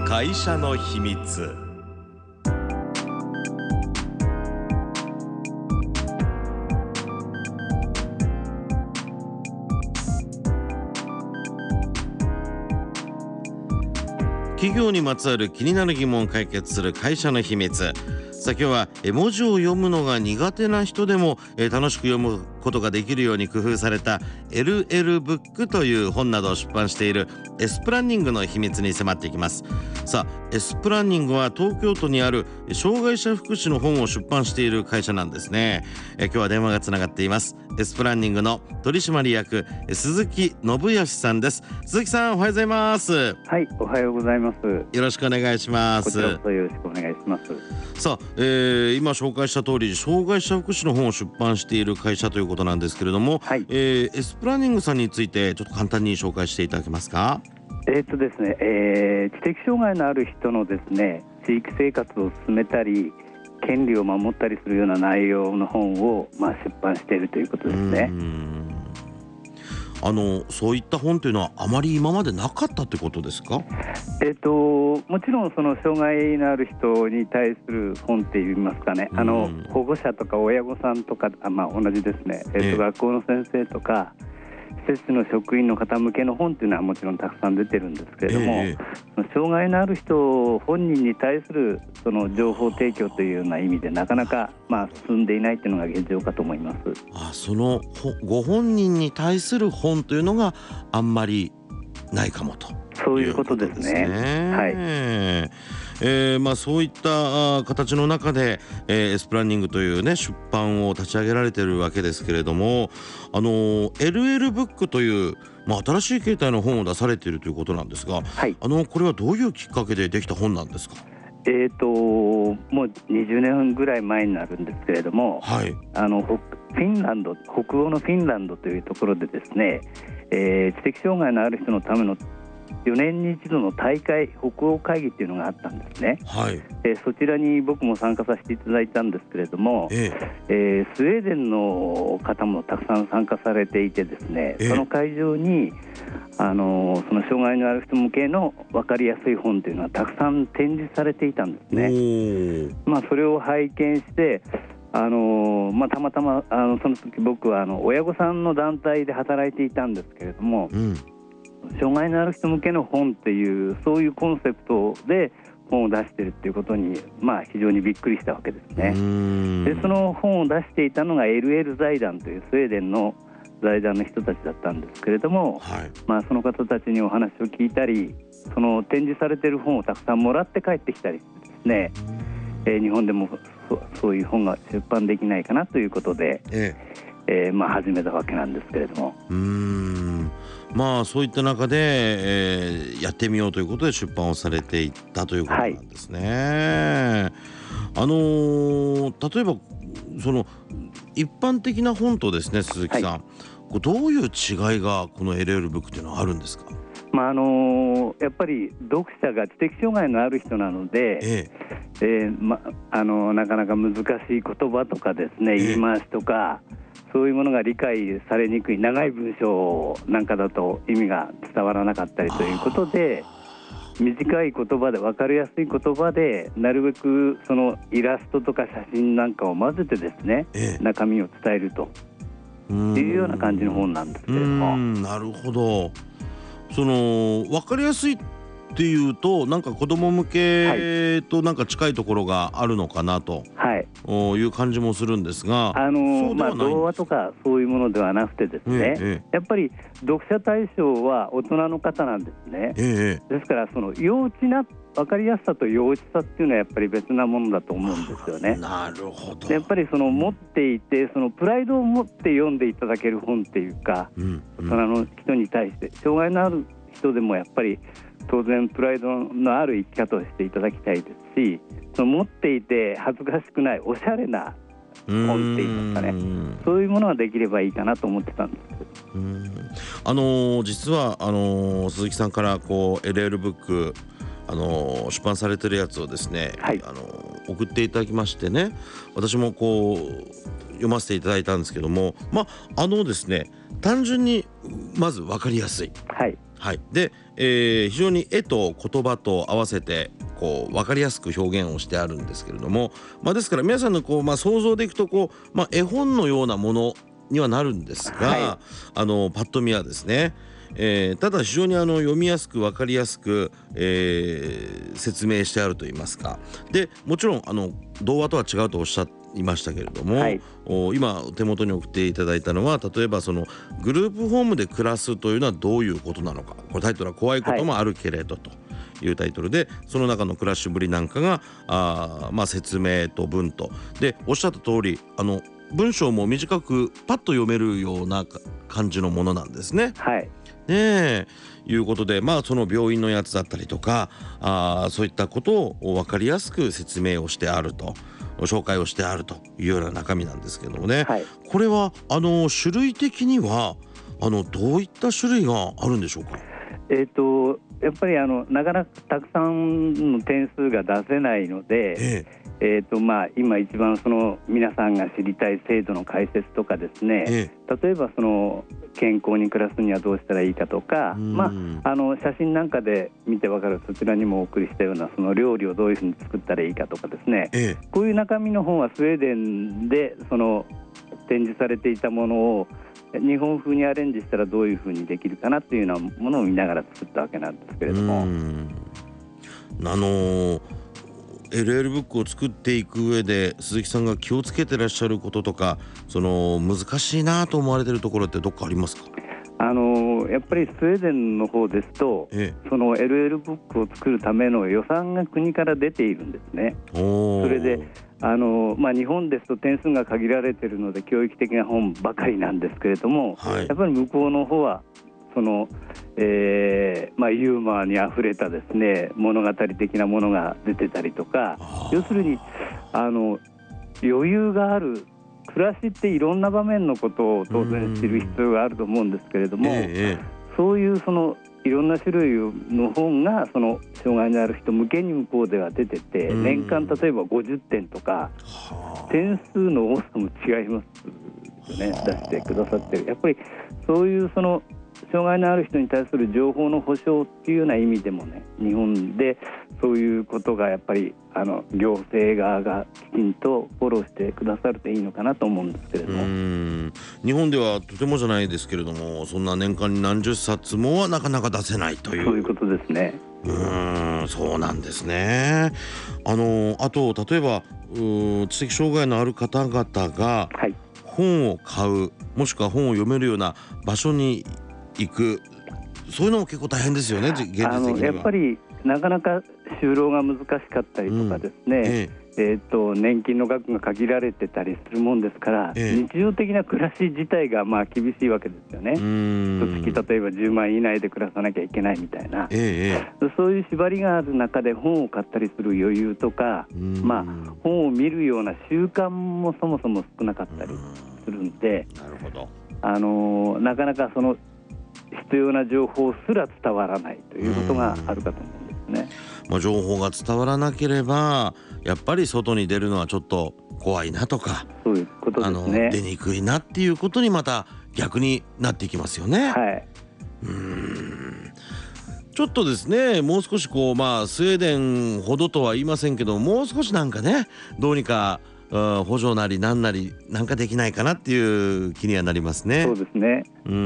会社の秘密。企業にまつわる気になる疑問を解決する会社の秘密。さあ今日は文字を読むのが苦手な人でも楽しく読むことができるように工夫された LL ブックという本などを出版しているエスプランニングの秘密に迫っていきます。さあエスプランニングは東京都にある障害者福祉の本を出版している会社なんですね。今日は電話がつながっています。エスプランニングの取締役鈴木信義さんです。鈴木さん、おはようございます。 はい、おはようございます。 よろしくお願いします。 こちらこそよろしくお願いします。 さあ、今紹介した通り障害者福祉の本を出版している会社ということなんですけれども、 はい、 エスプランニングさんについてちょっと簡単に紹介していただけますか。 ですね、知的障害のある人のですね、地域生活を進めたり権利を守ったりするような内容の本を、出版しているということですね。 そういった本というのはあまり今までなかったってことですか。 もちろんその障害のある人に対する本って言いますかね、保護者とか親御さんとか、同じですね、学校の先生とか施設の職員の方向けの本っていうのはもちろんたくさん出てるんですけれども、障害のある人本人に対するその情報提供というような意味でなかなか進んでいないというのが現状かと思います。 そのご本人に対する本というのがあんまりないかもと。 そういうことですね。 そういった形の中で、エスプランニングという、出版を立ち上げられているわけですけれども、LL ブックという、新しい形態の本を出されているということなんですが、これはどういうきっかけでできた本なんですか。 もう20年ぐらい前になるんですけれども、フィンランド、北欧のフィンランドというところでですね、知的障害のある人のための4年に一度の大会、北欧会議っていうのがあったんですね。そちらに僕も参加させていただいたんですけれども、スウェーデンの方もたくさん参加されていてですね、その会場にその障害のある人向けの分かりやすい本というのはたくさん展示されていたんですね。それを拝見してたまたまその時僕は親御さんの団体で働いていたんですけれども、障害のある人向けの本っていうそういうコンセプトで本を出しているっていうことに、非常にびっくりしたわけですね。でその本を出していたのが LL 財団というスウェーデンの財団の人たちだったんですけれども、その方たちにお話を聞いたり、その展示されている本をたくさんもらって帰ってきたりしてですね、日本でもそういう本が出版できないかなということで、始めたわけなんですけれども、 そういった中で、やってみようということで出版をされていったということなんですね。例えばその一般的な本とですね、鈴木さん、どういう違いがこの LL ブックというのはあるんですか。 やっぱり読者が知的障害のある人なので、なかなか難しい言葉とかですね、言い回しとかそういうものが理解されにくい長い文章なんかだと意味が伝わらなかったりということで、短い言葉で分かりやすい言葉でなるべくそのイラストとか写真なんかを混ぜてですね、中身を伝えるというような感じの本なんですけれども。 なるほど。分かりやすいっていうとなんか子供向けとなんか近いところがあるのかなという感じもするんですが、 童話とかそういうものではなくてですね、やっぱり読者対象は大人の方なんですね。ですからその幼稚な分かりやすさと幼稚さっていうのはやっぱり別なものだと思うんですよね。 なるほど。 やっぱりその持っていてそのプライドを持って読んでいただける本っていうか、大人の人に対して障害のある人でもやっぱり当然プライドのある生き方をしていただきたいですし、その持っていて恥ずかしくないおしゃれな本っていいますかね、そういうものができればいいかなと思ってたんです。 実は鈴木さんからLL ブック出版されてるやつをですね、送っていただきましてね、私も読ませていただいたんですけども、ですね、単純にまず分かりやすい、 はい、で、非常に絵と言葉と合わせてこう分かりやすく表現をしてあるんですけれども、ですから皆さんのこう、想像でいくとこう、絵本のようなものにはなるんですが、 はいパッと見はですね、ただ非常に読みやすく分かりやすく、説明してあるといいますか。でもちろん童話とは違うとおっしゃいましたけれども、 はい、 今手元に送っていただいたのは、例えばそのグループホームで暮らすというのはどういうことなのか、これタイトルは怖いこともあるけれどというタイトルで、その中の暮らしぶりなんかが説明と文とで、おっしゃった通り文章も短くパッと読めるような感じのものなんですね。 はいいうことで、その病院のやつだったりとかそういったことを分かりやすく説明をしてあると、紹介をしてあるというような中身なんですけどもね、 はい、 これは種類的にはどういった種類があるんでしょうか。 やっぱりなかなかたくさんの点数が出せないので、今一番その皆さんが知りたい制度の解説とかですね、例えばその健康に暮らすにはどうしたらいいかとか、写真なんかで見てわかる、そちらにもお送りしたようなその料理をどういうふうに作ったらいいかとかですね、こういう中身の本はスウェーデンでその展示されていたものを日本風にアレンジしたらどういう風にできるかなっていうようなものを見ながら作ったわけなんですけれども、 LL ブックを作っていく上で鈴木さんが気をつけてらっしゃることとか、その難しいなと思われているところってどっかありますか。 やっぱりスウェーデンの方ですと、その LL ブックを作るための予算が国から出ているんですね。それで日本ですと点数が限られているので教育的な本ばかりなんですけれども、やっぱり向こうの方はその、ユーモアにあふれたですね物語的なものが出てたりとか、要するに余裕がある暮らしっていろんな場面のことを当然知る必要があると思うんですけれども、そういうそのいろんな種類の本がその障害のある人向けに向こうでは出てて、年間例えば50点とか点数の多さも違いますよね、出してくださってる。やっぱりそういうその障害のある人に対する情報の保障っていうような意味でもね、日本でそういうことがやっぱり行政側がきちんとフォローしてくださるといいのかなと思うんですけれども、 日本ではとてもじゃないですけれども、そんな年間に何十冊もはなかなか出せないという、 そういうことですね。 そうなんですね。あと例えば知的障害のある方々が本を買う、もしくは本を読めるような場所に行く、そういうのも結構大変ですよね、現実的には。 やっぱりなかなか就労が難しかったりとかですね、年金の額が限られてたりするもんですから、日常的な暮らし自体が厳しいわけですよね。月例えば10万円以内で暮らさなきゃいけないみたいな、そういう縛りがある中で本を買ったりする余裕とか、本を見るような習慣もそもそも少なかったりするんで、なかなかその必要な情報すら伝わらないということがあるかと思うんですね。 情報が伝わらなければやっぱり外に出るのはちょっと怖いなとか、 そういうことですね。 出にくいなっていうことにまた逆になっていきますよね。ちょっとですね、もう少しこうスウェーデンほどとは言いませんけど、もう少しなんかね、どうにか補助なりなんなりなんかできないかなっていう気にはなりますね。 そうですね。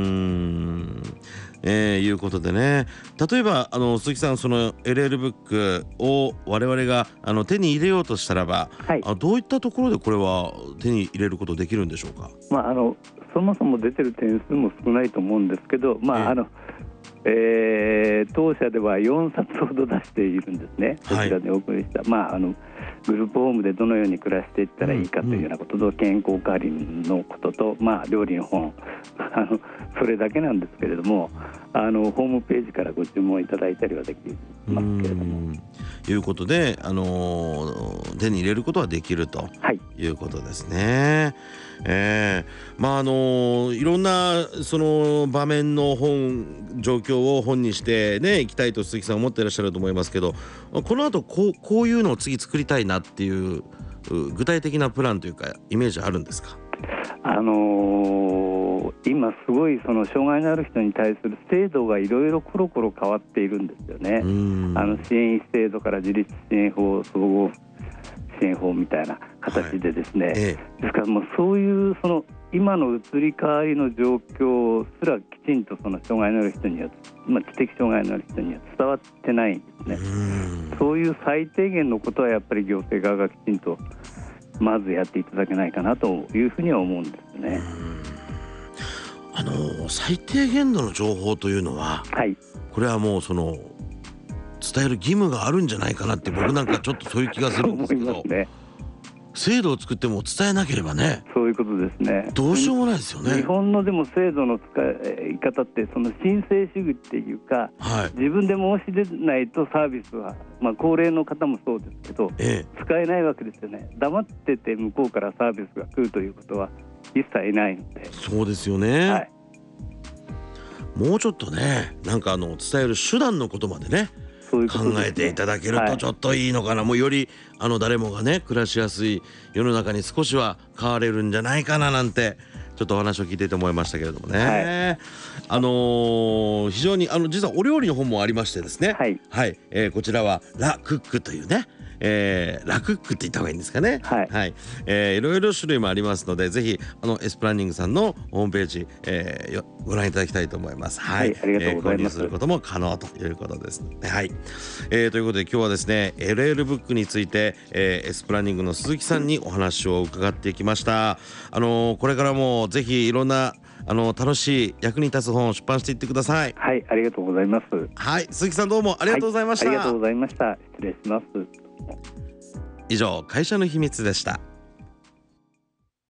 いうことでね、例えば鈴木さん、その LL ブックを我々が手に入れようとしたらば、どういったところでこれは手に入れることできるんでしょうか。 そもそも出てる点数も少ないと思うんですけど、当社では4冊ほど出しているんですね。こちらでお送りした、グループホームでどのように暮らしていったらいいかというようなことと、健康管理のことと、料理の本それだけなんですけれども、ホームページからご注文いただいたりはできますけれども、 いうことで、手に入れることはできるということですね。いろんなその場面の状況を本にしてねいきたいと鈴木さん思っていらっしゃると思いますけど、この後こういうのを次作りたいなっていう具体的なプランというかイメージあるんですか。 今すごいその障害のある人に対する制度がいろいろコロコロ変わっているんですよね。支援制度から自立支援法、総合支援法みたいな形でですね、ですからもうそういうその今の移り変わりの状況すらきちんとその障害のある人には、知的障害のある人には伝わってないんですね。そういう最低限のことはやっぱり行政側がきちんとまずやっていただけないかなというふうには思うんですね。 最低限度の情報というのは、これはもうその伝える義務があるんじゃないかなって僕なんかちょっとそういう気がするんですけど制度を作っても伝えなければね、 そういうことですね。 どうしようもないですよね。 日本のでも制度の使い方ってその申請主義っていうか、自分で申し出ないとサービスは、高齢の方もそうですけど、使えないわけですよね。黙ってて向こうからサービスが来るということは一切ないので。 そうですよね、もうちょっとね、なんか伝える手段のことまでね考えていただけるとちょっといいのかな、もうより誰もがね暮らしやすい世の中に少しは変われるんじゃないかななんてちょっとお話を聞いていて思いましたけれどもね、非常に実はお料理の本もありましてですね、こちらはラ・クックというね、ラクックって言った方がいいんですかね。いろいろ種類もありますので、ぜひエスプランニングさんのホームページ、ご覧いただきたいと思います。 ありがとうございます。 購入することも可能ということですので、ということで今日はですね LL ブックについて、エスプランニングの鈴木さんにお話を伺ってきました。これからもぜひいろんな楽しい役に立つ本を出版していってください。 ありがとうございます。 鈴木さんどうもありがとうございました。 ありがとうございました。失礼します。 以上、会社の秘密でした。